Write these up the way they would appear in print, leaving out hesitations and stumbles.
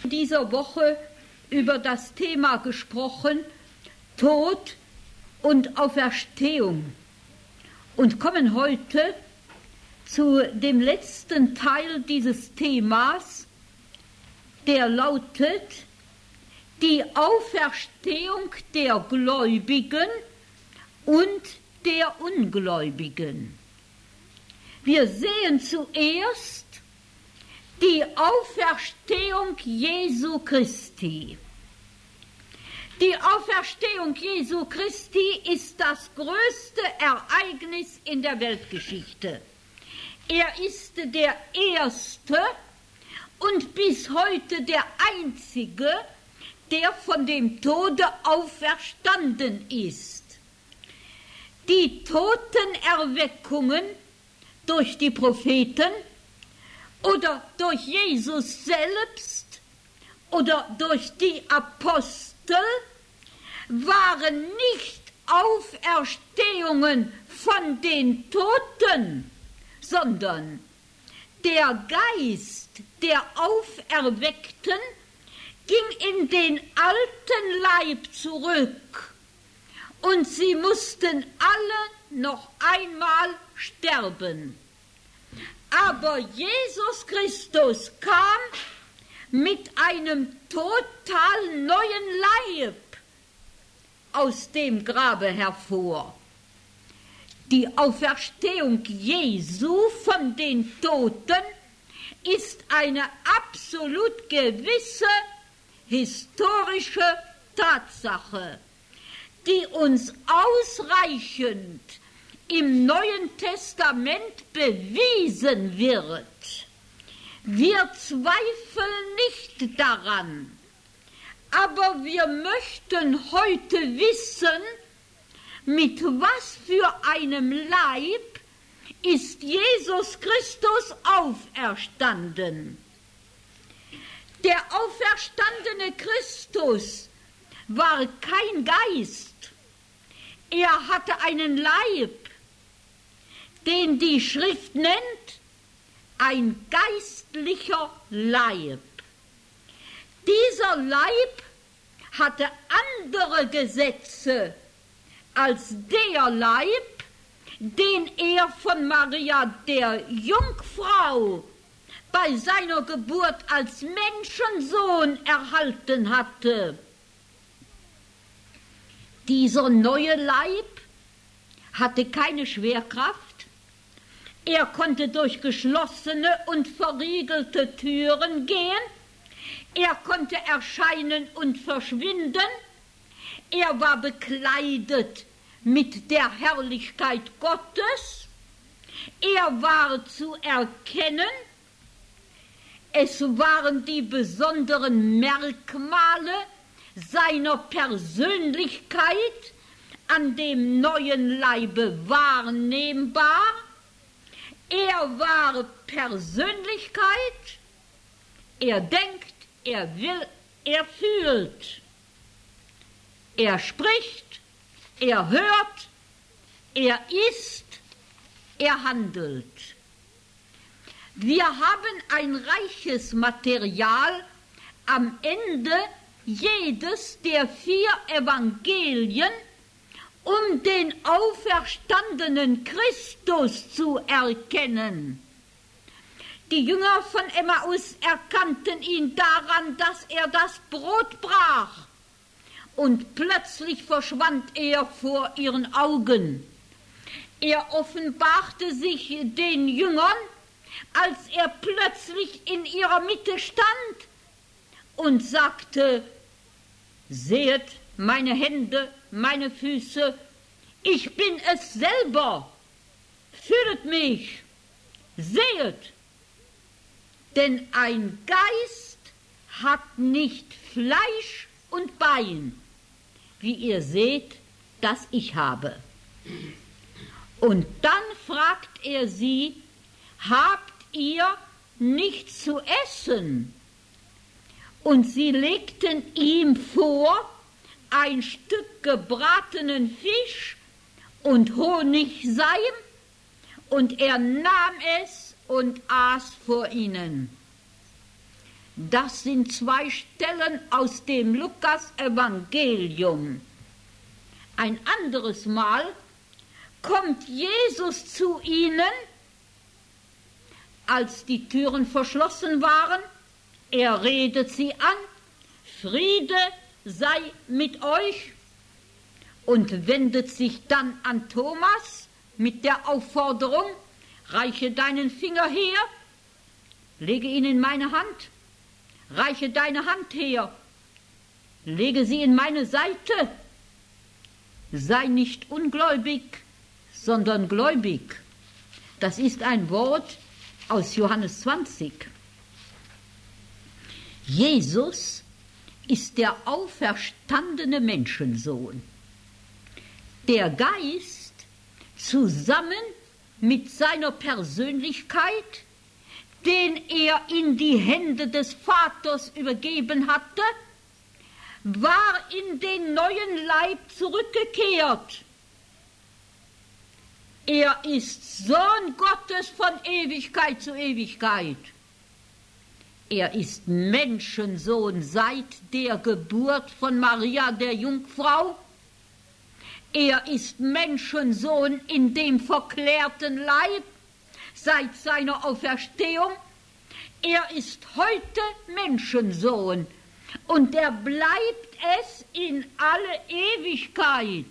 In dieser Woche über das Thema gesprochen, Tod und Auferstehung, und kommen heute zu dem letzten Teil dieses Themas, der lautet: die Auferstehung der Gläubigen und der Ungläubigen. Wir sehen zuerst die Auferstehung Jesu Christi. Die Auferstehung Jesu Christi ist das größte Ereignis in der Weltgeschichte. Er ist der erste und bis heute der einzige, der von dem Tode auferstanden ist. Die Totenerweckungen durch die Propheten oder durch Jesus selbst oder durch die Apostel waren nicht Auferstehungen von den Toten, sondern der Geist der Auferweckten ging in den alten Leib zurück und sie mussten alle noch einmal sterben. Aber Jesus Christus kam mit einem total neuen Leib aus dem Grabe hervor. Die Auferstehung Jesu von den Toten ist eine absolut gewisse historische Tatsache, die uns ausreichend im Neuen Testament bewiesen wird. Wir zweifeln nicht daran, aber wir möchten heute wissen, mit was für einem Leib ist Jesus Christus auferstanden. Der auferstandene Christus war kein Geist, er hatte einen Leib, den die Schrift nennt ein geistlicher Leib. Dieser Leib hatte andere Gesetze als der Leib, den er von Maria der Jungfrau bei seiner Geburt als Menschensohn erhalten hatte. Dieser neue Leib hatte keine Schwerkraft, er konnte durch geschlossene und verriegelte Türen gehen, er konnte erscheinen und verschwinden, er war bekleidet mit der Herrlichkeit Gottes, er war zu erkennen, es waren die besonderen Merkmale seiner Persönlichkeit an dem neuen Leibe wahrnehmbar. Er war Persönlichkeit, er denkt, er will, er fühlt, er spricht, er hört, er isst, er handelt. Wir haben ein reiches Material am Ende jedes der 4 Evangelien, um den auferstandenen Christus zu erkennen. Die Jünger von Emmaus erkannten ihn daran, dass er das Brot brach, und plötzlich verschwand er vor ihren Augen. Er offenbarte sich den Jüngern, als er plötzlich in ihrer Mitte stand und sagte: Sehet meine Hände, meine Füße, ich bin es selber, fühlet mich, sehet. Denn ein Geist hat nicht Fleisch und Bein, wie ihr seht, das ich habe. Und dann fragt er sie: Habt ihr nichts zu essen? Und sie legten ihm vor ein Stück gebratenen Fisch und Honigseim, und er nahm es und aß vor ihnen. Das sind 2 Stellen aus dem Lukas-Evangelium. Ein anderes Mal kommt Jesus zu ihnen, als die Türen verschlossen waren. Er redet sie an, Friede sei mit euch, und wendet sich dann an Thomas mit der Aufforderung, reiche deinen Finger her, lege ihn in meine Hand, reiche deine Hand her, lege sie in meine Seite, sei nicht ungläubig, sondern gläubig. Das ist ein Wort aus Johannes 20. Jesus ist der auferstandene Menschensohn. Der Geist zusammen mit seiner Persönlichkeit, den er in die Hände des Vaters übergeben hatte, war in den neuen Leib zurückgekehrt. Er ist Sohn Gottes von Ewigkeit zu Ewigkeit. Er ist Menschensohn seit der Geburt von Maria der Jungfrau. Er ist Menschensohn in dem verklärten Leib seit seiner Auferstehung. Er ist heute Menschensohn und er bleibt es in alle Ewigkeit.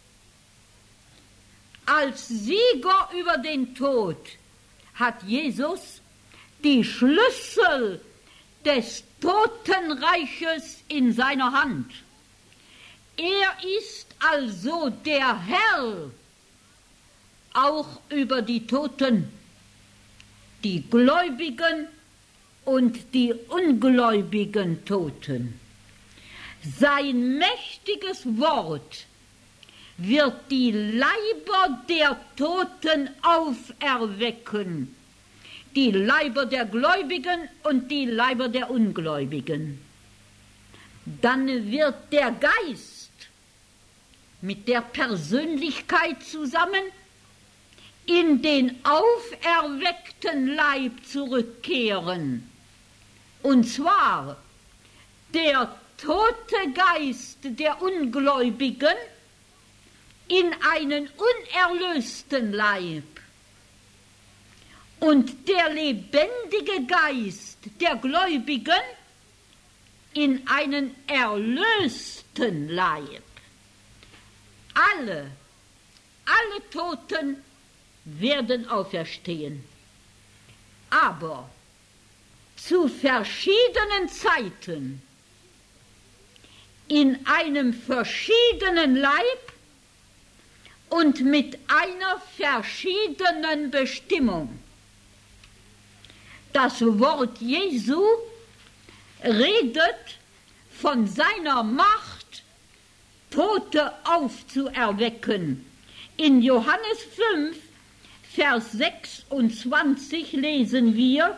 Als Sieger über den Tod hat Jesus die Schlüssel des Totenreiches in seiner Hand. Er ist also der Herr auch über die Toten, die gläubigen und die ungläubigen Toten. Sein mächtiges Wort wird die Leiber der Toten auferwecken, die Leiber der Gläubigen und die Leiber der Ungläubigen. Dann wird der Geist mit der Persönlichkeit zusammen in den auferweckten Leib zurückkehren. Und zwar der tote Geist der Ungläubigen in einen unerlösten Leib und der lebendige Geist der Gläubigen in einen erlösten Leib. Alle Toten werden auferstehen, aber zu verschiedenen Zeiten, in einem verschiedenen Leib und mit einer verschiedenen Bestimmung. Das Wort Jesu redet von seiner Macht, Tote aufzuerwecken. In Johannes 5, Vers 26 lesen wir: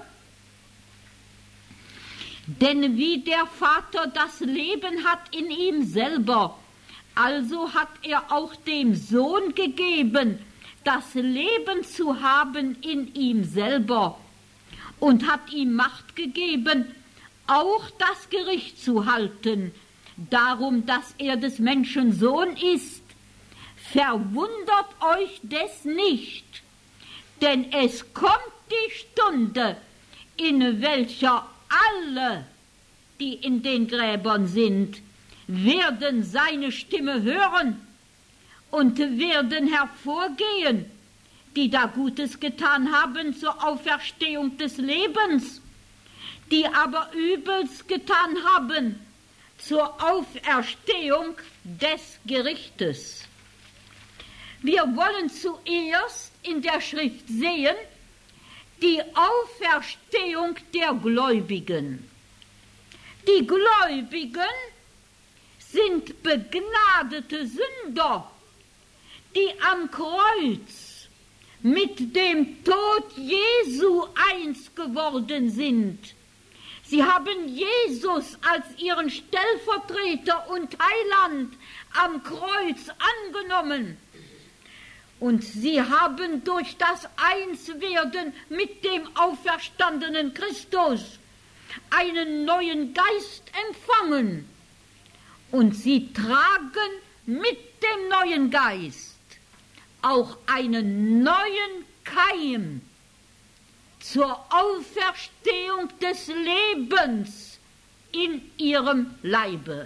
Denn wie der Vater das Leben hat in ihm selber, also hat er auch dem Sohn gegeben, das Leben zu haben in ihm selber, und hat ihm Macht gegeben, auch das Gericht zu halten, darum, dass er des Menschen Sohn ist. Verwundert euch des nicht, denn es kommt die Stunde, in welcher alle, die in den Gräbern sind, werden seine Stimme hören und werden hervorgehen, die da Gutes getan haben zur Auferstehung des Lebens, die aber Übels getan haben zur Auferstehung des Gerichtes. Wir wollen zuerst in der Schrift sehen die Auferstehung der Gläubigen. Die Gläubigen sind begnadete Sünder, die am Kreuz mit dem Tod Jesu eins geworden sind. Sie haben Jesus als ihren Stellvertreter und Heiland am Kreuz angenommen. Und sie haben durch das Einswerden mit dem auferstandenen Christus einen neuen Geist empfangen. Und sie tragen mit dem neuen Geist auch einen neuen Keim zur Auferstehung des Lebens in ihrem Leibe.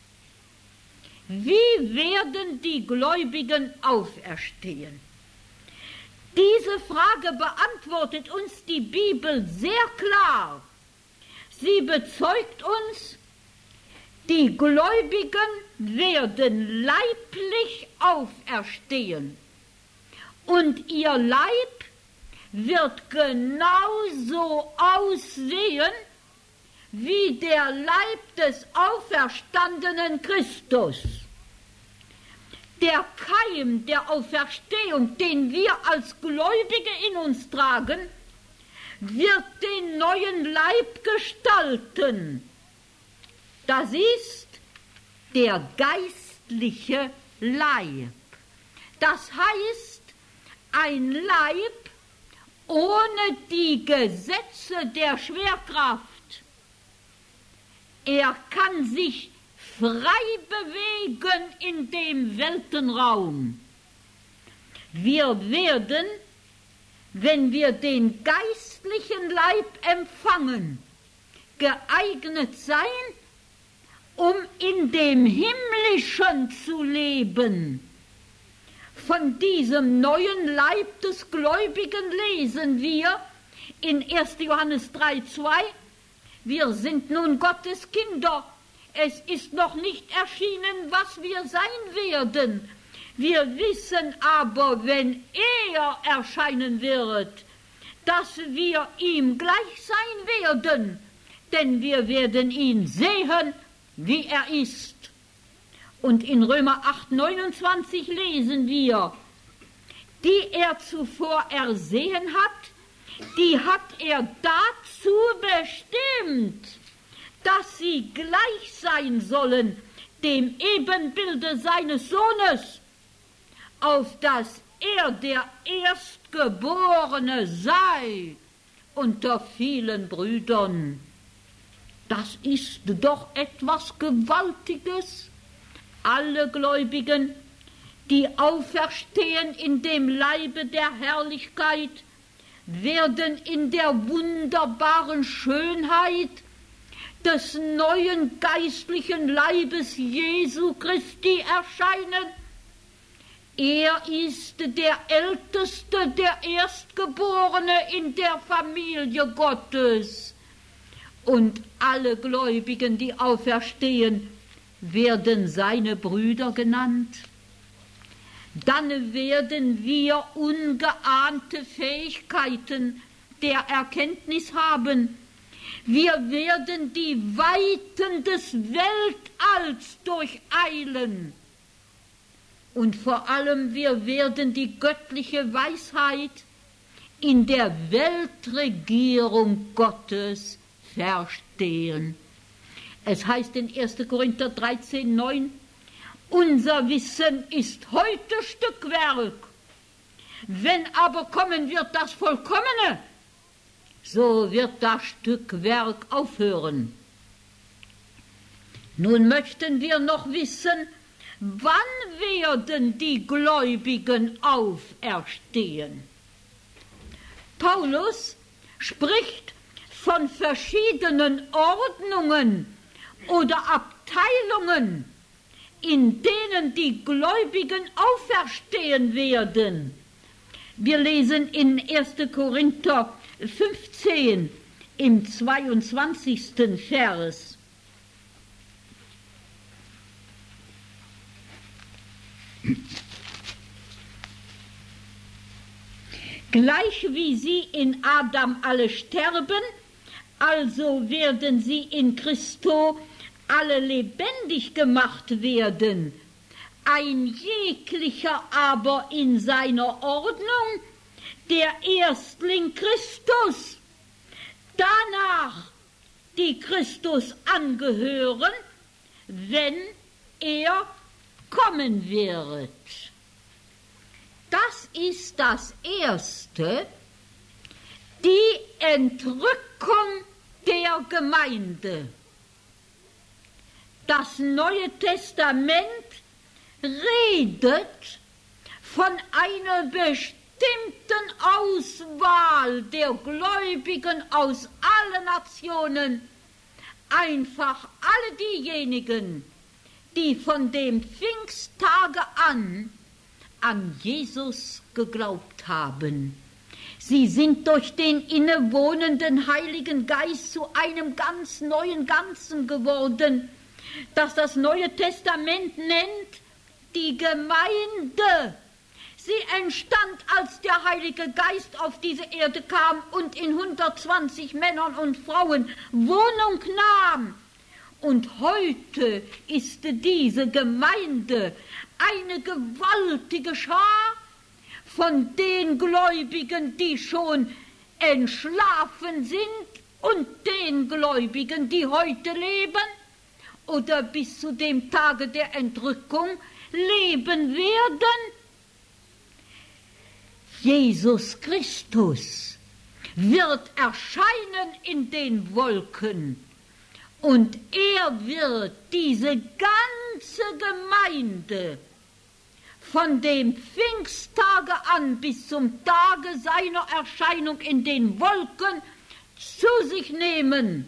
Wie werden die Gläubigen auferstehen? Diese Frage beantwortet uns die Bibel sehr klar. Sie bezeugt uns, die Gläubigen werden leiblich auferstehen und ihr Leib wird genauso aussehen wie der Leib des auferstandenen Christus. Der Keim der Auferstehung, den wir als Gläubige in uns tragen, wird den neuen Leib gestalten. Das ist der geistliche Leib. Das heißt, ein Leib ohne die Gesetze der Schwerkraft. Er kann sich frei bewegen in dem Weltenraum. Wir werden, wenn wir den geistlichen Leib empfangen, geeignet sein, um in dem Himmlischen zu leben. Von diesem neuen Leib des Gläubigen lesen wir in 1. Johannes 3,2: Wir sind nun Gottes Kinder. Es ist noch nicht erschienen, was wir sein werden. Wir wissen aber, wenn er erscheinen wird, dass wir ihm gleich sein werden, denn wir werden ihn sehen, wie er ist. Und in Römer 8,29 lesen wir: Die er zuvor ersehen hat, die hat er dazu bestimmt, dass sie gleich sein sollen dem Ebenbilde seines Sohnes, auf dass er der Erstgeborene sei unter vielen Brüdern. Das ist doch etwas Gewaltiges. Alle Gläubigen, die auferstehen in dem Leibe der Herrlichkeit, werden in der wunderbaren Schönheit des neuen geistlichen Leibes Jesu Christi erscheinen. Er ist der Älteste, der Erstgeborene in der Familie Gottes. Und alle Gläubigen, die auferstehen, werden seine Brüder genannt. Dann werden wir ungeahnte Fähigkeiten der Erkenntnis haben. Wir werden die Weiten des Weltalls durcheilen. Und vor allem, wir werden die göttliche Weisheit in der Weltregierung Gottes verstehen. Es heißt in 1. Korinther 13,9: Unser Wissen ist heute Stückwerk. Wenn aber kommen wird das Vollkommene, so wird das Stückwerk aufhören. Nun möchten wir noch wissen, wann werden die Gläubigen auferstehen? Paulus spricht von verschiedenen Ordnungen oder Abteilungen, in denen die Gläubigen auferstehen werden. Wir lesen in 1. Korinther 15 im 22. Vers: Gleich wie sie in Adam alle sterben, also werden sie in Christo alle lebendig gemacht werden, ein jeglicher aber in seiner Ordnung, der Erstling Christus, danach die Christus angehören, wenn er kommen wird. Das ist das Erste, die Entrückung der Gemeinde. Das Neue Testament redet von einer bestimmten Auswahl der Gläubigen aus allen Nationen, einfach alle diejenigen, die von dem Pfingsttage an Jesus geglaubt haben. Sie sind durch den innewohnenden Heiligen Geist zu einem ganz neuen Ganzen geworden, das das Neue Testament nennt die Gemeinde. Sie entstand, als der Heilige Geist auf diese Erde kam und in 120 Männern und Frauen Wohnung nahm. Und heute ist diese Gemeinde eine gewaltige Schar von den Gläubigen, die schon entschlafen sind, und den Gläubigen, die heute leben oder bis zu dem Tage der Entrückung leben werden. Jesus Christus wird erscheinen in den Wolken, und er wird diese ganze Gemeinde von dem Pfingsttage an bis zum Tage seiner Erscheinung in den Wolken zu sich nehmen.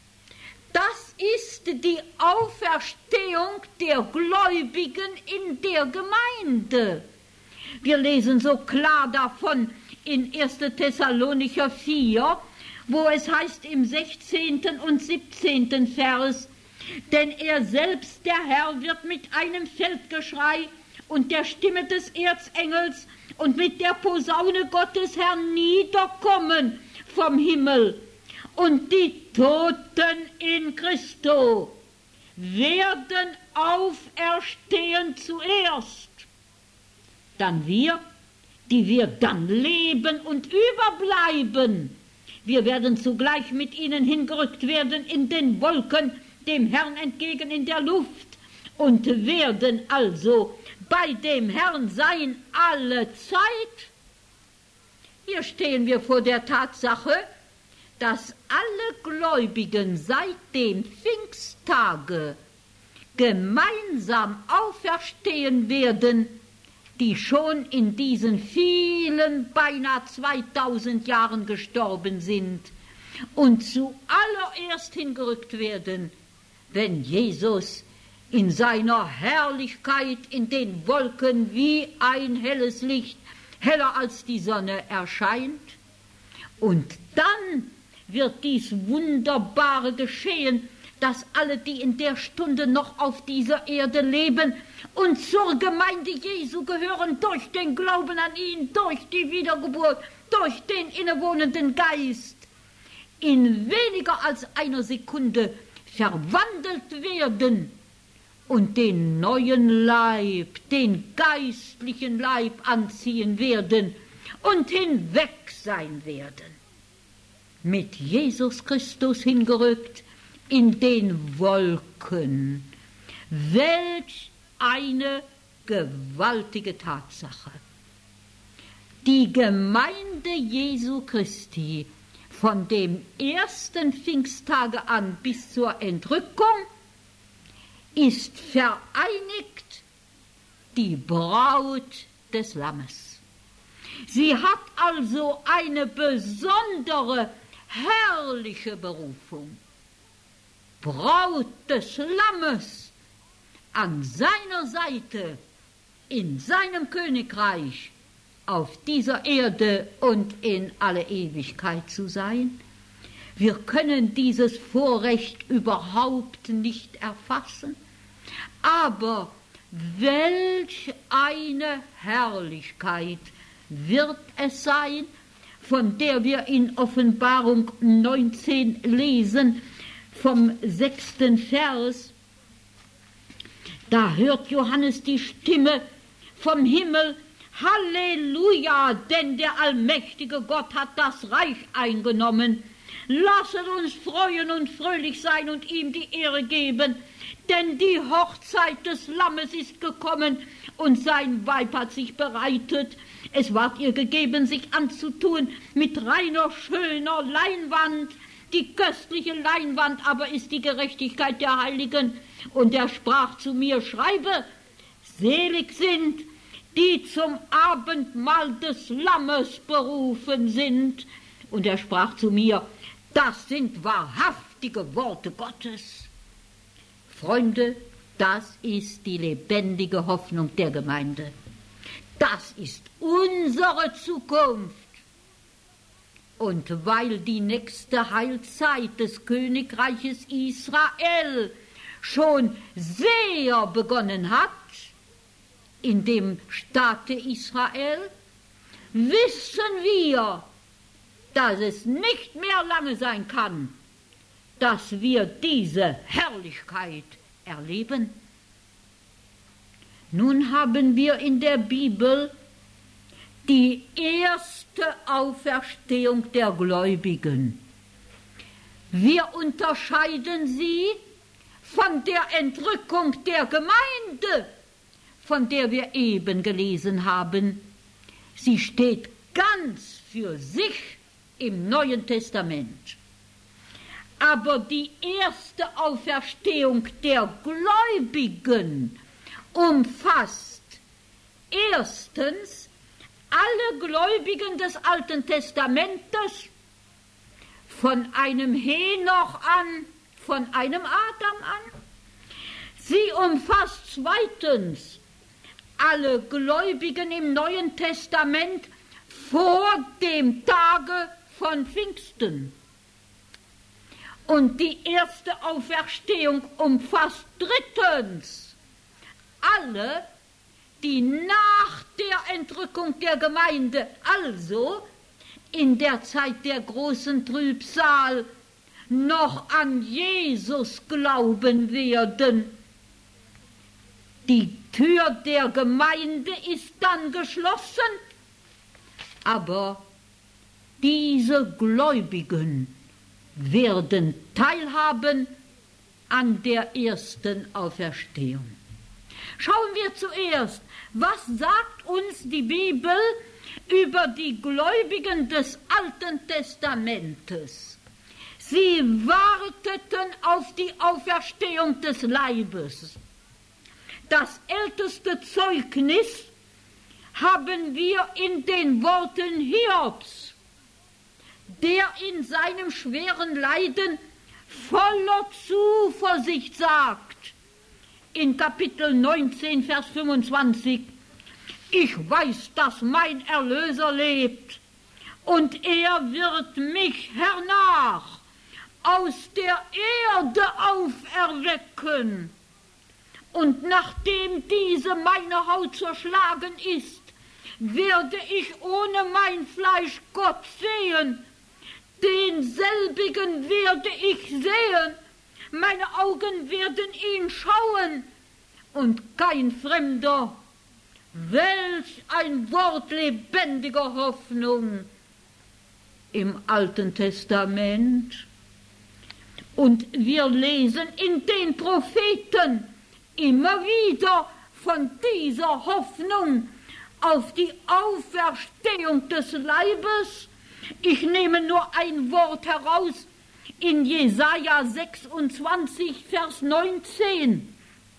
Das ist die Auferstehung der Gläubigen in der Gemeinde. Wir lesen so klar davon in 1. Thessalonicher 4, wo es heißt im 16. und 17. Vers, denn er selbst, der Herr, wird mit einem Feldgeschrei und der Stimme des Erzengels und mit der Posaune Gottes herniederkommen vom Himmel. Und die Toten in Christo werden auferstehen zuerst. Dann wir, die wir dann leben und überbleiben, wir werden zugleich mit ihnen hingerückt werden in den Wolken, dem Herrn entgegen in der Luft, und werden also bei dem Herrn sein alle Zeit. Hier stehen wir vor der Tatsache, dass alle Gläubigen seit dem Pfingsttage gemeinsam auferstehen werden, die schon in diesen vielen, beinahe 2000 Jahren gestorben sind und zuallererst hingerückt werden, wenn Jesus in seiner Herrlichkeit in den Wolken wie ein helles Licht, heller als die Sonne, erscheint. Und dann wird dies Wunderbare geschehen, dass alle, die in der Stunde noch auf dieser Erde leben und zur Gemeinde Jesu gehören, durch den Glauben an ihn, durch die Wiedergeburt, durch den innewohnenden Geist, in weniger als einer Sekunde verwandelt werden und den neuen Leib, den geistlichen Leib anziehen werden und hinweg sein werden. Mit Jesus Christus hingerückt in den Wolken. Welch eine gewaltige Tatsache. Die Gemeinde Jesu Christi von dem ersten Pfingsttage an bis zur Entrückung ist vereinigt die Braut des Lammes. Sie hat also eine besondere, herrliche Berufung. Braut des Lammes, an seiner Seite, in seinem Königreich, auf dieser Erde und in alle Ewigkeit zu sein. Wir können dieses Vorrecht überhaupt nicht erfassen, aber welch eine Herrlichkeit wird es sein, von der wir in Offenbarung 19 lesen, vom 6. Vers. Da hört Johannes die Stimme vom Himmel: Halleluja, denn der allmächtige Gott hat das Reich eingenommen. Lasset uns freuen und fröhlich sein und ihm die Ehre geben, denn die Hochzeit des Lammes ist gekommen und sein Weib hat sich bereitet. Es ward ihr gegeben, sich anzutun mit reiner, schöner Leinwand, die köstliche Leinwand aber ist die Gerechtigkeit der Heiligen. Und er sprach zu mir, schreibe, selig sind, die zum Abendmahl des Lammes berufen sind. Und er sprach zu mir, das sind wahrhaftige Worte Gottes. Freunde, das ist die lebendige Hoffnung der Gemeinde. Das ist unsere Zukunft. Und weil die nächste Heilzeit des Königreiches Israel schon sehr begonnen hat, in dem Staate Israel, wissen wir, dass es nicht mehr lange sein kann, dass wir diese Herrlichkeit erleben. Nun haben wir in der Bibel die erste Auferstehung der Gläubigen. Wir unterscheiden sie von der Entrückung der Gemeinde, von der wir eben gelesen haben. Sie steht ganz für sich im Neuen Testament. Aber die erste Auferstehung der Gläubigen umfasst erstens alle Gläubigen des Alten Testamentes, von einem Henoch an, von einem Adam an. Sie umfasst zweitens alle Gläubigen im Neuen Testament vor dem Tage von Pfingsten. Und die erste Auferstehung umfasst drittens alle, die nach der Entrückung der Gemeinde, also in der Zeit der großen Trübsal, noch an Jesus glauben werden. Die Tür der Gemeinde ist dann geschlossen, aber diese Gläubigen werden teilhaben an der ersten Auferstehung. Schauen wir zuerst, was sagt uns die Bibel über die Gläubigen des Alten Testamentes? Sie warteten auf die Auferstehung des Leibes. Das älteste Zeugnis haben wir in den Worten Hiobs, der in seinem schweren Leiden voller Zuversicht sagt, in Kapitel 19, Vers 25, ich weiß, dass mein Erlöser lebt, und er wird mich hernach aus der Erde auferwecken. Und nachdem diese meine Haut zerschlagen ist, werde ich ohne mein Fleisch Gott sehen. Denselbigen werde ich sehen, meine Augen werden ihn schauen, und kein Fremder. Welch ein Wort lebendiger Hoffnung im Alten Testament. Und wir lesen in den Propheten immer wieder von dieser Hoffnung auf die Auferstehung des Leibes. Ich nehme nur ein Wort heraus in Jesaja 26, Vers 19.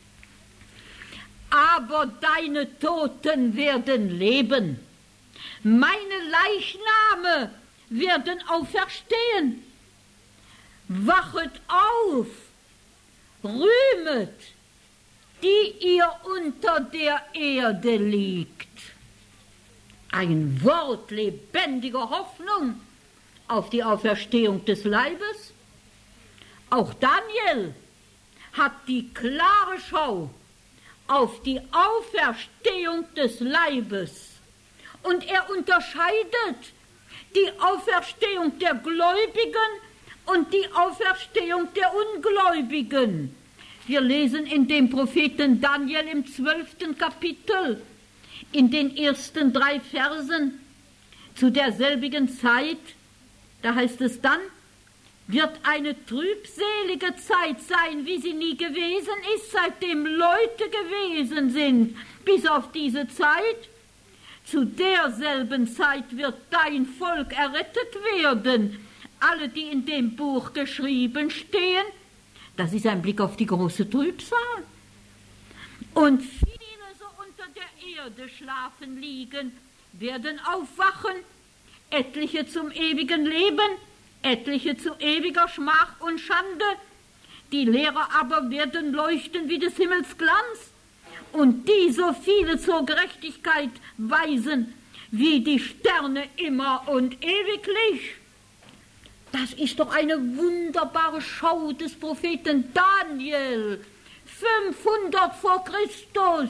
Aber deine Toten werden leben, meine Leichname werden auferstehen. Wachet auf, rühmet, die ihr unter der Erde liegt. Ein Wort lebendiger Hoffnung auf die Auferstehung des Leibes. Auch Daniel hat die klare Schau auf die Auferstehung des Leibes. Und er unterscheidet die Auferstehung der Gläubigen und die Auferstehung der Ungläubigen. Wir lesen in dem Propheten Daniel im 12. Kapitel, in den ersten 3 Versen, zu derselbigen Zeit, da heißt es dann, wird eine trübselige Zeit sein, wie sie nie gewesen ist, seitdem Leute gewesen sind, bis auf diese Zeit. Zu derselben Zeit wird dein Volk errettet werden, alle, die in dem Buch geschrieben stehen, das ist ein Blick auf die große Trübsal. Und viele so unter der Erde schlafen liegen, werden aufwachen, etliche zum ewigen Leben, etliche zu ewiger Schmach und Schande. Die Lehrer aber werden leuchten wie des Himmels Glanz, und die so viele zur Gerechtigkeit weisen, wie die Sterne immer und ewiglich. Das ist doch eine wunderbare Schau des Propheten Daniel, 500 vor Christus.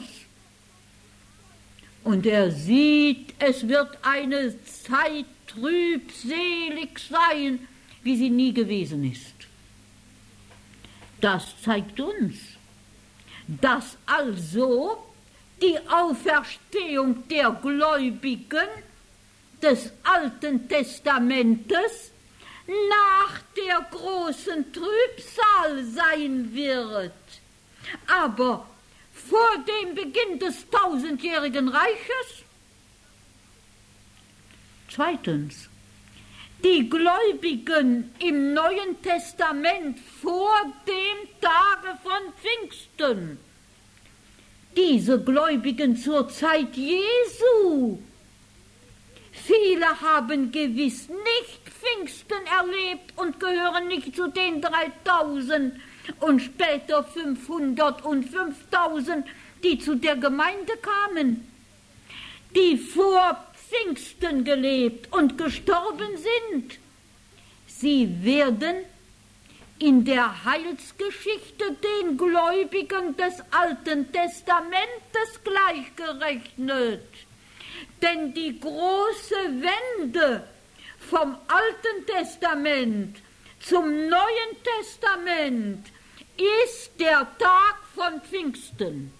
Und er sieht, es wird eine Zeit trübselig sein, wie sie nie gewesen ist. Das zeigt uns, dass also die Auferstehung der Gläubigen des Alten Testamentes nach der großen Trübsal sein wird. Aber vor dem Beginn des 1000-jährigen Reiches. Zweitens, die Gläubigen im Neuen Testament vor dem Tage von Pfingsten. Diese Gläubigen zur Zeit Jesu. Viele haben gewiss nicht Pfingsten erlebt und gehören nicht zu den 3000 und später 500 und 5000, die zu der Gemeinde kamen, die vor Pfingsten gelebt und gestorben sind. Sie werden in der Heilsgeschichte den Gläubigen des Alten Testamentes gleichgerechnet. Denn die große Wende vom Alten Testament zum Neuen Testament ist der Tag von Pfingsten.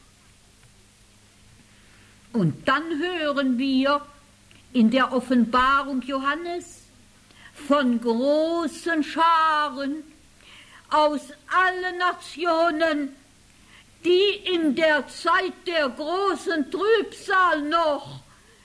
Und dann hören wir in der Offenbarung Johannes von großen Scharen aus allen Nationen, die in der Zeit der großen Trübsal noch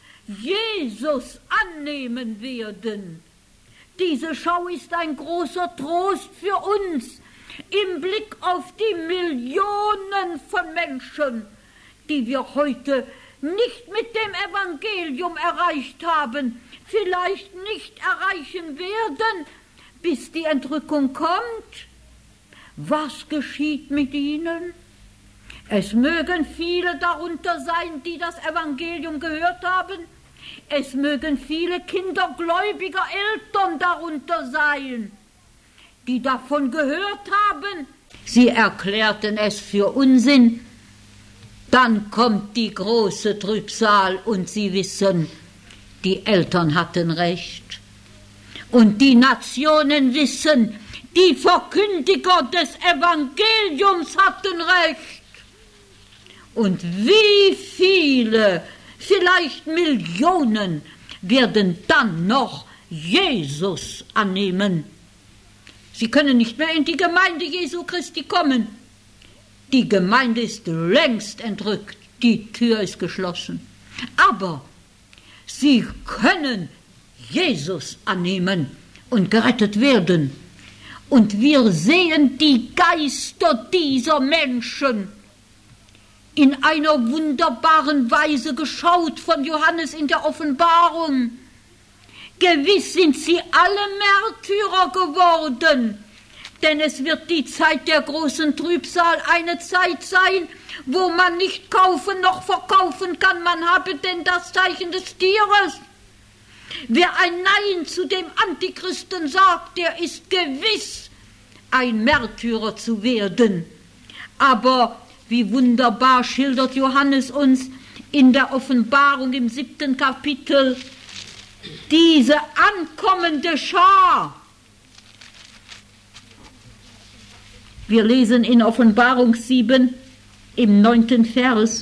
Jesus annehmen werden. Diese Schau ist ein großer Trost für uns im Blick auf die Millionen von Menschen, die wir heute nicht mit dem Evangelium erreicht haben, vielleicht nicht erreichen werden, bis die Entrückung kommt. Was geschieht mit ihnen? Es mögen viele darunter sein, die das Evangelium gehört haben. Es mögen viele Kinder gläubiger Eltern darunter sein, die davon gehört haben. Sie erklärten es für Unsinn. Dann kommt die große Trübsal und sie wissen, die Eltern hatten recht. Und die Nationen wissen, die Verkündiger des Evangeliums hatten recht. Und wie viele, vielleicht Millionen, werden dann noch Jesus annehmen. Sie können nicht mehr in die Gemeinde Jesu Christi kommen. Die Gemeinde ist längst entrückt, die Tür ist geschlossen. Aber sie können Jesus annehmen und gerettet werden. Und wir sehen die Geister dieser Menschen in einer wunderbaren Weise geschaut von Johannes in der Offenbarung. Gewiss sind sie alle Märtyrer geworden, denn es wird die Zeit der großen Trübsal eine Zeit sein, wo man nicht kaufen noch verkaufen kann, man habe denn das Zeichen des Tieres. Wer ein Nein zu dem Antichristen sagt, der ist gewiss ein Märtyrer zu werden. Aber wie wunderbar schildert Johannes uns in der Offenbarung im 7. Kapitel diese ankommende Schar. Wir lesen in Offenbarung 7 im 9. Vers.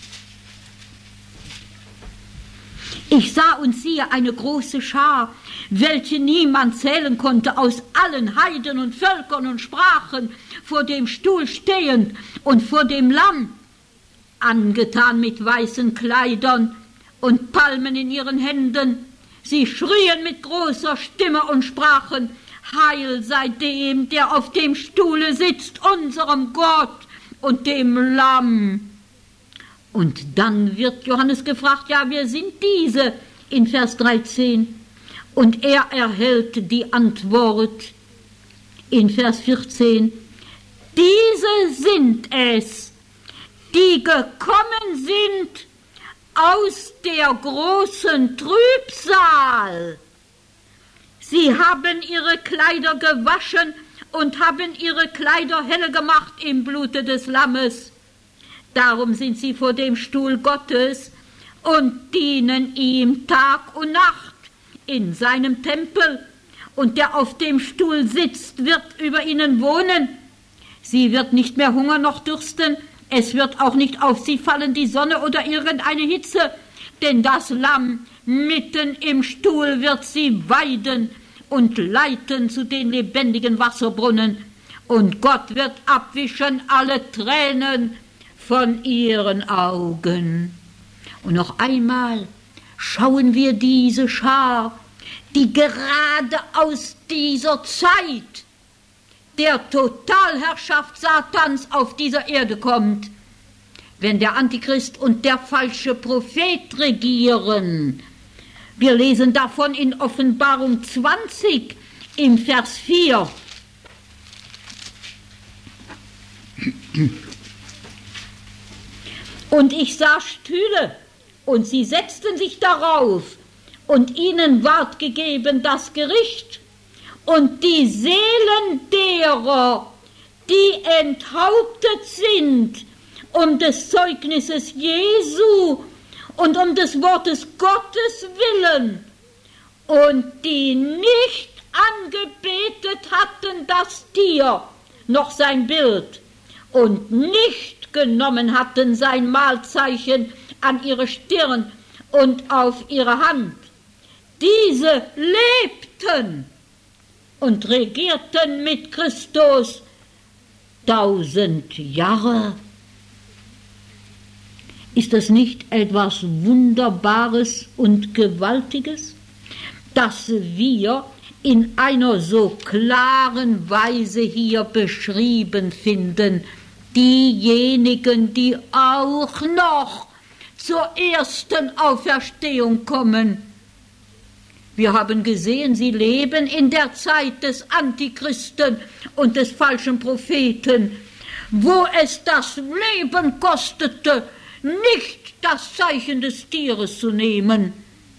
Ich sah und siehe eine große Schar, welche niemand zählen konnte, aus allen Heiden und Völkern und Sprachen, vor dem Stuhl stehend und vor dem Lamm, angetan mit weißen Kleidern und Palmen in ihren Händen. Sie schrien mit großer Stimme und sprachen: Heil sei dem, der auf dem Stuhle sitzt, unserem Gott und dem Lamm. Und dann wird Johannes gefragt, ja, wer sind diese? In Vers 13. Und er erhält die Antwort in Vers 14. Diese sind es, die gekommen sind aus der großen Trübsal. Sie haben ihre Kleider gewaschen und haben ihre Kleider helle gemacht im Blute des Lammes. Darum sind sie vor dem Stuhl Gottes und dienen ihm Tag und Nacht in seinem Tempel. Und der auf dem Stuhl sitzt, wird über ihnen wohnen. Sie wird nicht mehr Hunger noch dürsten. Es wird auch nicht auf sie fallen die Sonne oder irgendeine Hitze. Denn das Lamm mitten im Stuhl wird sie weiden und leiten zu den lebendigen Wasserbrunnen. Und Gott wird abwischen alle Tränen von ihren Augen. Und noch einmal schauen wir diese Schar, die gerade aus dieser Zeit der Totalherrschaft Satans auf dieser Erde kommt, wenn der Antichrist und der falsche Prophet regieren. Wir lesen davon in Offenbarung 20 im Vers 4. Und ich sah Stühle, und sie setzten sich darauf, und ihnen ward gegeben das Gericht, und die Seelen derer, die enthauptet sind, um des Zeugnisses Jesu und um des Wortes Gottes willen, und die nicht angebetet hatten das Tier, noch sein Bild, und nicht genommen hatten sein Mahlzeichen an ihre Stirn und auf ihre Hand. Diese lebten und regierten mit Christus 1000 Jahre. Ist das nicht etwas Wunderbares und Gewaltiges, dass wir in einer so klaren Weise hier beschrieben finden, diejenigen, die auch noch zur ersten Auferstehung kommen? Wir haben gesehen, sie leben in der Zeit des Antichristen und des falschen Propheten, wo es das Leben kostete, nicht das Zeichen des Tieres zu nehmen.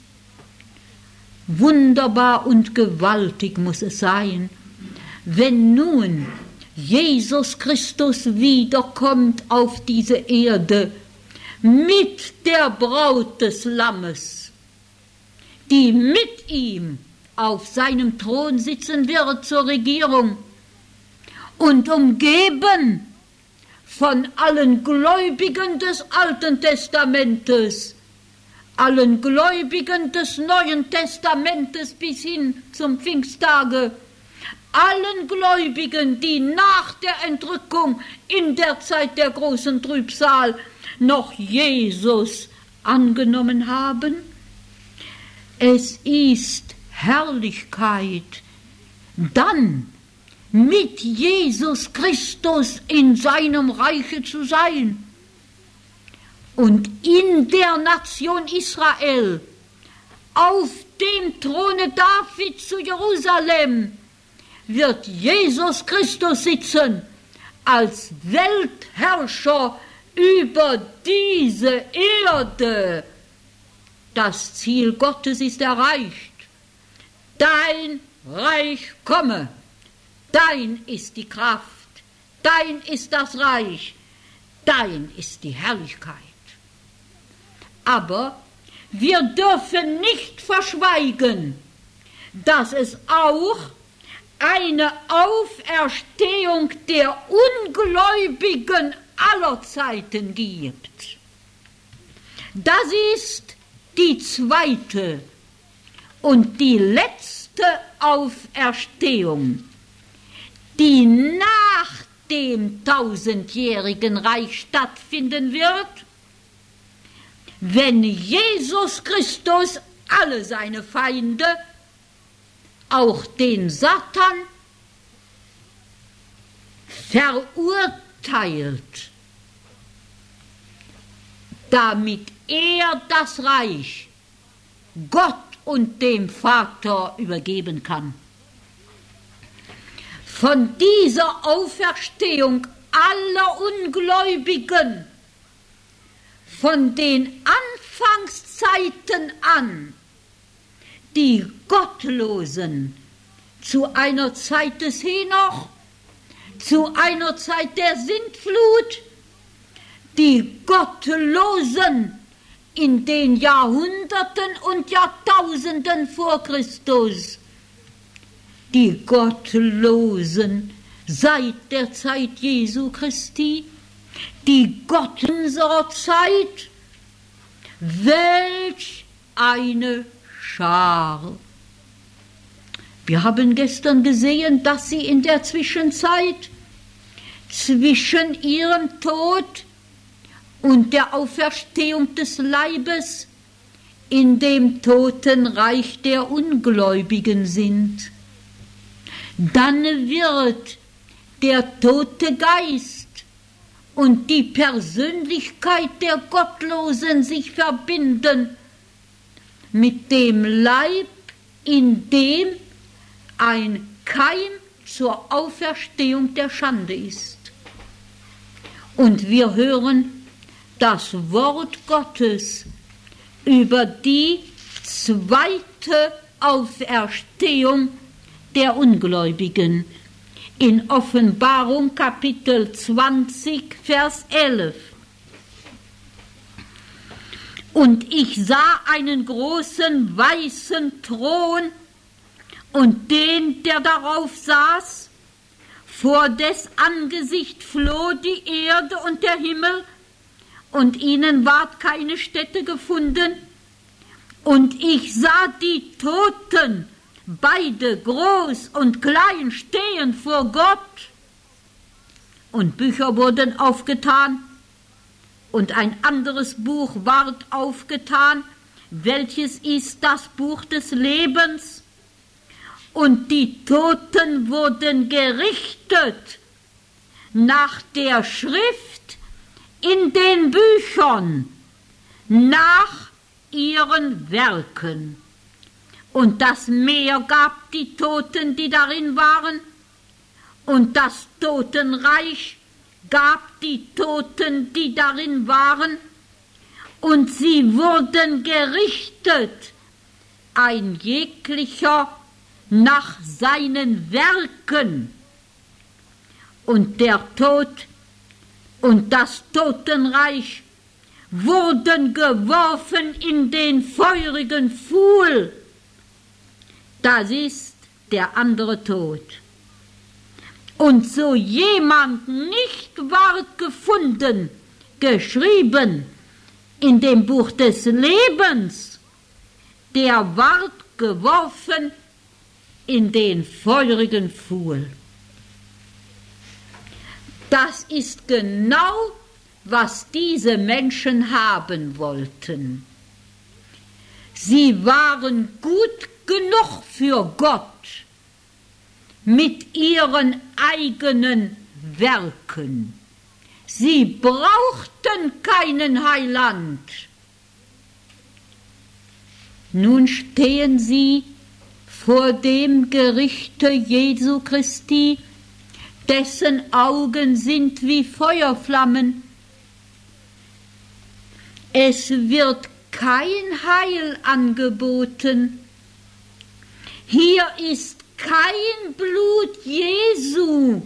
Wunderbar und gewaltig muss es sein, wenn nun Jesus Christus wiederkommt auf diese Erde mit der Braut des Lammes, die mit ihm auf seinem Thron sitzen wird zur Regierung und umgeben von allen Gläubigen des Alten Testamentes, allen Gläubigen des Neuen Testamentes bis hin zum Pfingsttage, allen Gläubigen, die nach der Entrückung in der Zeit der großen Trübsal noch Jesus angenommen haben. Es ist Herrlichkeit, dann mit Jesus Christus in seinem Reiche zu sein. Und in der Nation Israel, auf dem Throne Davids zu Jerusalem, wird Jesus Christus sitzen als Weltherrscher über diese Erde. Das Ziel Gottes ist erreicht. Dein Reich komme, dein ist die Kraft, dein ist das Reich, dein ist die Herrlichkeit. Aber wir dürfen nicht verschweigen, dass es auch eine Auferstehung der Ungläubigen aller Zeiten gibt. Das ist die zweite und die letzte Auferstehung, die nach dem 1000-jährigen Reich stattfinden wird, wenn Jesus Christus alle seine Feinde auch den Satan verurteilt, damit er das Reich Gott und dem Vater übergeben kann. Von dieser Auferstehung aller Ungläubigen, von den Anfangszeiten an, die Gottlosen, zu einer Zeit des Henoch, zu einer Zeit der Sintflut, die Gottlosen in den Jahrhunderten und Jahrtausenden vor Christus, die Gottlosen seit der Zeit Jesu Christi, die Gott unserer Zeit, welch eine Schar. Wir haben gestern gesehen, dass sie in der Zwischenzeit zwischen ihrem Tod und der Auferstehung des Leibes in dem Totenreich der Ungläubigen sind. Dann wird der tote Geist und die Persönlichkeit der Gottlosen sich verbinden mit dem Leib, in dem ein Keim zur Auferstehung der Schande ist. Und wir hören das Wort Gottes über die zweite Auferstehung der Ungläubigen in Offenbarung Kapitel 20, Vers 11. Und ich sah einen großen weißen Thron und den, der darauf saß, vor des Angesicht floh die Erde und der Himmel, und ihnen ward keine Stätte gefunden. Und ich sah die Toten, beide groß und klein, stehen vor Gott. Und Bücher wurden aufgetan, und ein anderes Buch ward aufgetan, welches ist das Buch des Lebens. Und die Toten wurden gerichtet nach der Schrift in den Büchern, nach ihren Werken. Und das Meer gab die Toten, die darin waren, und das Totenreich gab die Toten, die darin waren, und sie wurden gerichtet, ein jeglicher nach seinen Werken. Und der Tod und das Totenreich wurden geworfen in den feurigen Pfuhl. Das ist der andere Tod. Und so jemand nicht ward gefunden, geschrieben in dem Buch des Lebens, der ward geworfen in den feurigen Pfuhl. Das ist genau, was diese Menschen haben wollten. Sie waren gut genug für Gott mit ihren eigenen Werken. Sie brauchten keinen Heiland. Nun stehen sie vor dem Gerichte Jesu Christi, dessen Augen sind wie Feuerflammen. Es wird kein Heil angeboten. Hier ist kein Blut Jesu,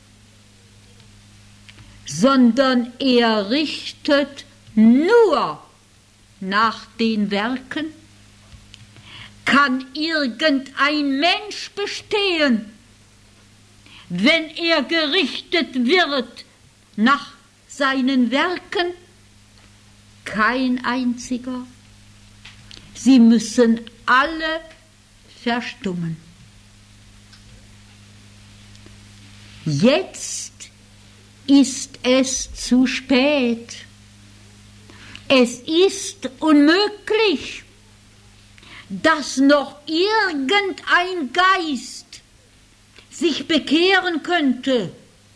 sondern er richtet nur nach den Werken. Kann irgendein Mensch bestehen, wenn er gerichtet wird nach seinen Werken? Kein einziger. Sie müssen alle verstummen. Jetzt ist es zu spät. Es ist unmöglich, dass noch irgendein Geist sich bekehren könnte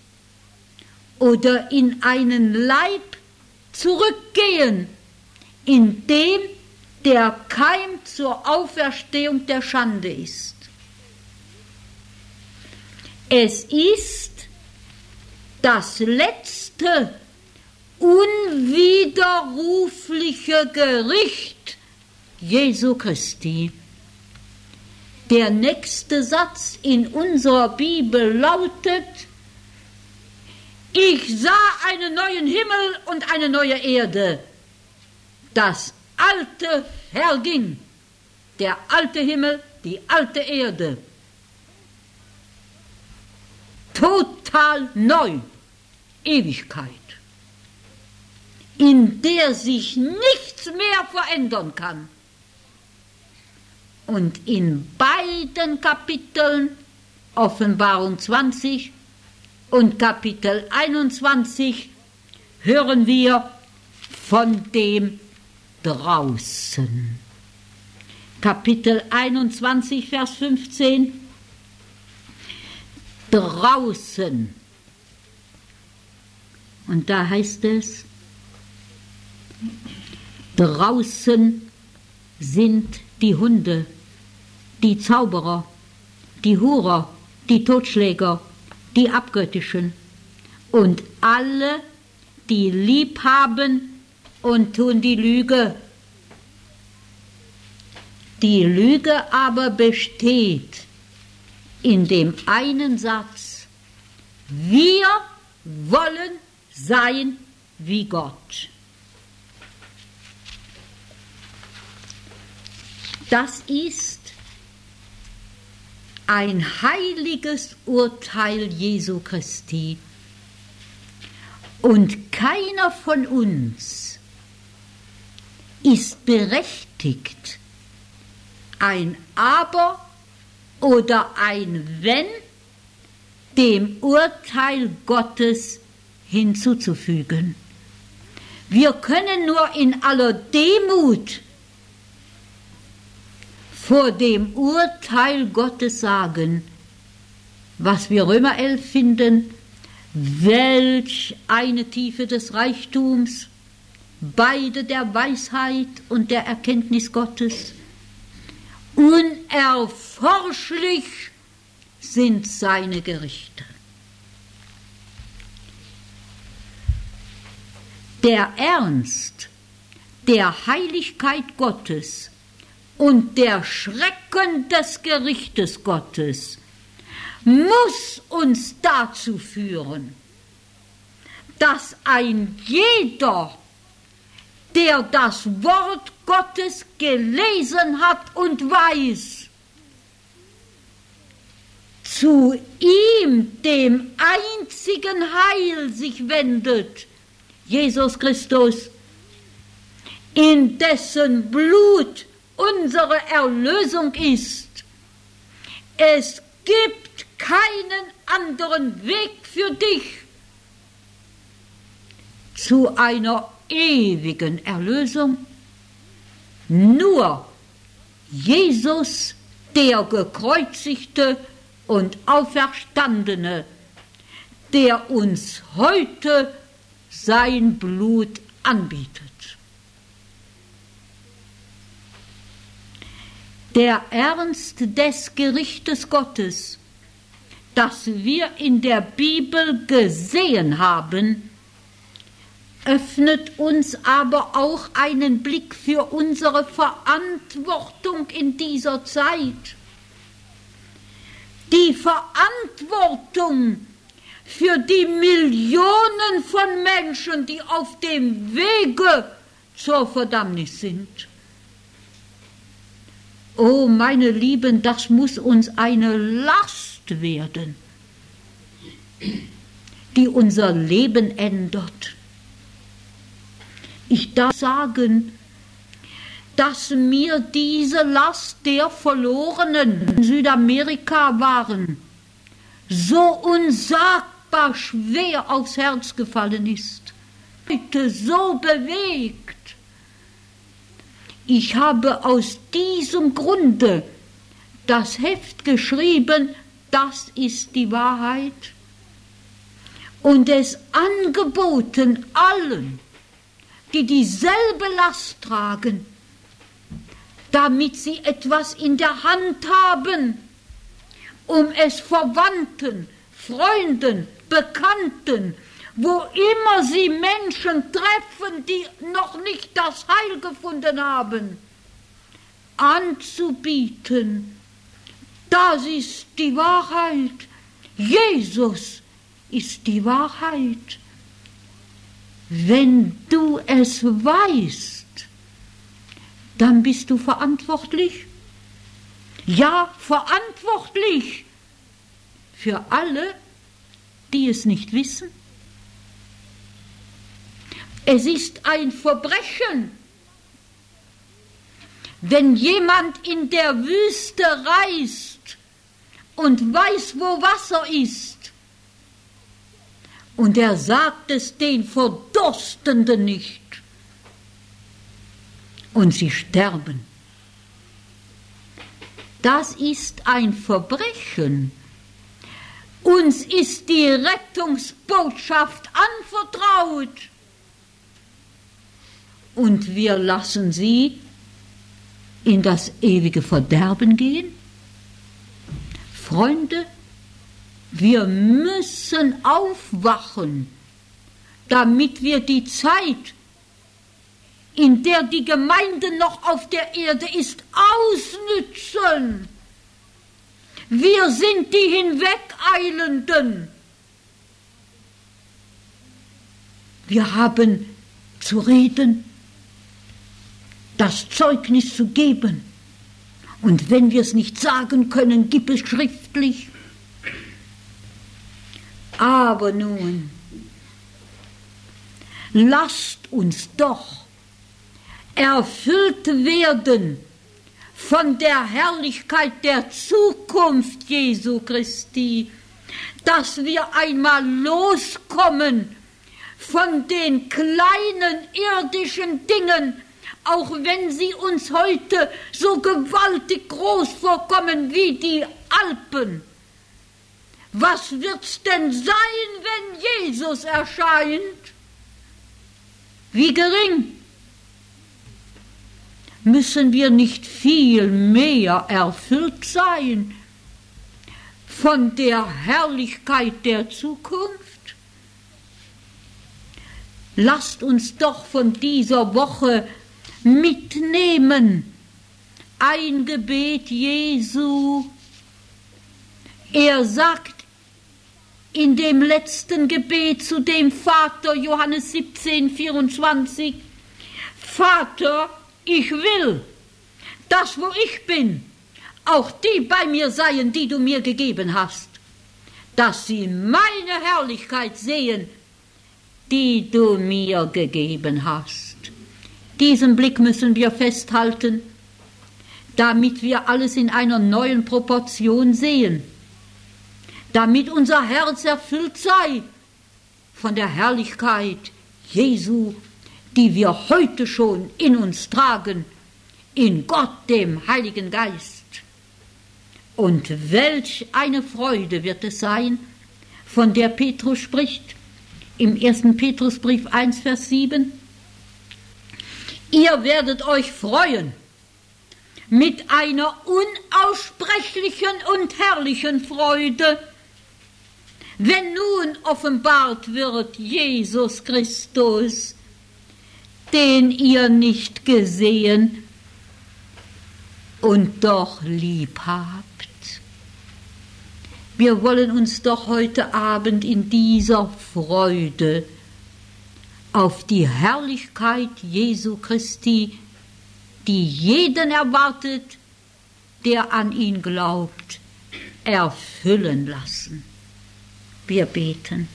oder in einen Leib zurückgehen, in dem der Keim zur Auferstehung der Schande ist. Es ist das letzte, unwiderrufliche Gericht Jesu Christi. Der nächste Satz in unserer Bibel lautet: Ich sah einen neuen Himmel und eine neue Erde. Das Alte verging. Der alte Himmel, die alte Erde. Total neu. Ewigkeit, in der sich nichts mehr verändern kann. Und in beiden Kapiteln, Offenbarung 20 und Kapitel 21, hören wir von dem draußen. Kapitel 21, Vers 15. Draußen. Und da heißt es, draußen sind die Hunde, die Zauberer, die Hurer, die Totschläger, die Abgöttischen und alle, die lieb haben und tun die Lüge. Die Lüge aber besteht in dem einen Satz: Wir wollen sein wie Gott. Das ist ein heiliges Urteil Jesu Christi. Und keiner von uns ist berechtigt, ein Aber oder ein Wenn dem Urteil Gottes hinzuzufügen. Wir können nur in aller Demut vor dem Urteil Gottes sagen, was wir Römer 11 finden: Welch eine Tiefe des Reichtums, beide der Weisheit und der Erkenntnis Gottes. Unerforschlich sind seine Gerichte. Der Ernst der Heiligkeit Gottes und der Schrecken des Gerichtes Gottes muss uns dazu führen, dass ein jeder, der das Wort Gottes gelesen hat und weiß, zu ihm, dem einzigen Heil, sich wendet, Jesus Christus, in dessen Blut unsere Erlösung ist. Es gibt keinen anderen Weg für dich zu einer ewigen Erlösung. Nur Jesus, der gekreuzigte und Auferstandene, der uns heute sein Blut anbietet. Der Ernst des Gerichtes Gottes, das wir in der Bibel gesehen haben, öffnet uns aber auch einen Blick für unsere Verantwortung in dieser Zeit. Die Verantwortung für die Millionen von Menschen, die auf dem Wege zur Verdammnis sind. Oh, meine Lieben, das muss uns eine Last werden, die unser Leben ändert. Ich darf sagen, dass mir diese Last der Verlorenen in Südamerika waren, so unsagbar schwer aufs Herz gefallen ist, heute so bewegt. Ich habe aus diesem Grunde das Heft geschrieben, das ist die Wahrheit, und es angeboten allen, die dieselbe Last tragen, damit sie etwas in der Hand haben, um es Verwandten, Freunden, Bekannten, wo immer sie Menschen treffen, die noch nicht das Heil gefunden haben, anzubieten. Das ist die Wahrheit. Jesus ist die Wahrheit. Wenn du es weißt, dann bist du verantwortlich. Ja, verantwortlich für alle, die es nicht wissen. Es ist ein Verbrechen, wenn jemand in der Wüste reist und weiß, wo Wasser ist, und er sagt es den Verdurstenden nicht, und sie sterben. Das ist ein Verbrechen. Uns ist die Rettungsbotschaft anvertraut, und wir lassen sie in das ewige Verderben gehen. Freunde, wir müssen aufwachen, damit wir die Zeit, in der die Gemeinde noch auf der Erde ist, ausnützen. Wir sind die Hinwegeilenden. Wir haben zu reden, das Zeugnis zu geben. Und wenn wir es nicht sagen können, gib es schriftlich. Aber nun, lasst uns doch erfüllt werden von der Herrlichkeit der Zukunft Jesu Christi, dass wir einmal loskommen von den kleinen irdischen Dingen, auch wenn sie uns heute so gewaltig groß vorkommen wie die Alpen. Was wird's denn sein, wenn Jesus erscheint? Wie gering? Müssen wir nicht viel mehr erfüllt sein von der Herrlichkeit der Zukunft? Lasst uns doch von dieser Woche mitnehmen ein Gebet Jesu. Er sagt in dem letzten Gebet zu dem Vater, Johannes 17, 24, Vater, ich will, dass wo ich bin, auch die bei mir seien, die du mir gegeben hast, dass sie meine Herrlichkeit sehen, die du mir gegeben hast. Diesen Blick müssen wir festhalten, damit wir alles in einer neuen Proportion sehen, damit unser Herz erfüllt sei von der Herrlichkeit Jesu, die wir heute schon in uns tragen, in Gott, dem Heiligen Geist. Und welch eine Freude wird es sein, von der Petrus spricht, im 1. Petrusbrief 1, Vers 7. Ihr werdet euch freuen mit einer unaussprechlichen und herrlichen Freude, wenn nun offenbart wird Jesus Christus, den ihr nicht gesehen und doch lieb habt. Wir wollen uns doch heute Abend in dieser Freude auf die Herrlichkeit Jesu Christi, die jeden erwartet, der an ihn glaubt, erfüllen lassen. Wir beten.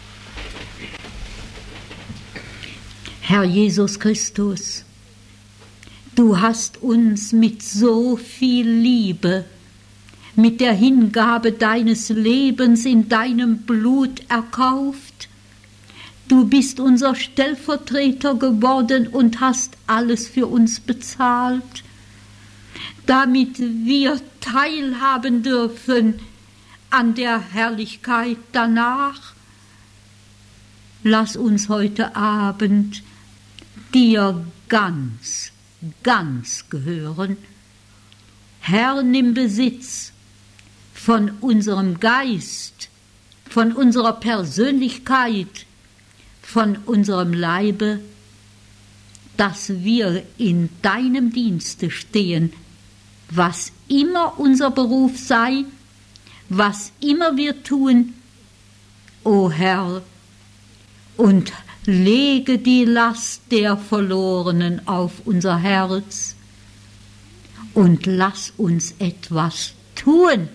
Herr Jesus Christus, du hast uns mit so viel Liebe, mit der Hingabe deines Lebens in deinem Blut erkauft, Du bist unser Stellvertreter geworden und hast alles für uns bezahlt, damit wir teilhaben dürfen an der Herrlichkeit danach. Lass uns heute Abend dir ganz, ganz gehören. Herr, nimm Besitz von unserem Geist, von unserer Persönlichkeit, von unserem Leibe, dass wir in deinem Dienste stehen, was immer unser Beruf sei, was immer wir tun, o Herr, und lege die Last der Verlorenen auf unser Herz und lass uns etwas tun,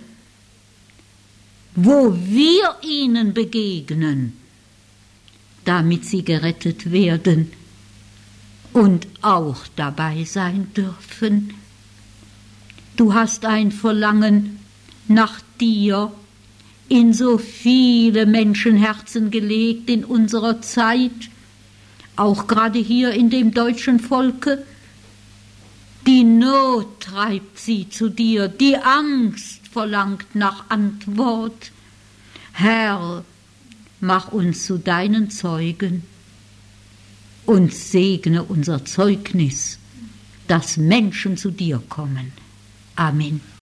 wo wir ihnen begegnen, damit sie gerettet werden und auch dabei sein dürfen. Du hast ein Verlangen nach dir in so viele Menschenherzen gelegt in unserer Zeit, auch gerade hier in dem deutschen Volke. Die Not treibt sie zu dir, die Angst verlangt nach Antwort. Herr, mach uns zu deinen Zeugen und segne unser Zeugnis, dass Menschen zu dir kommen. Amen.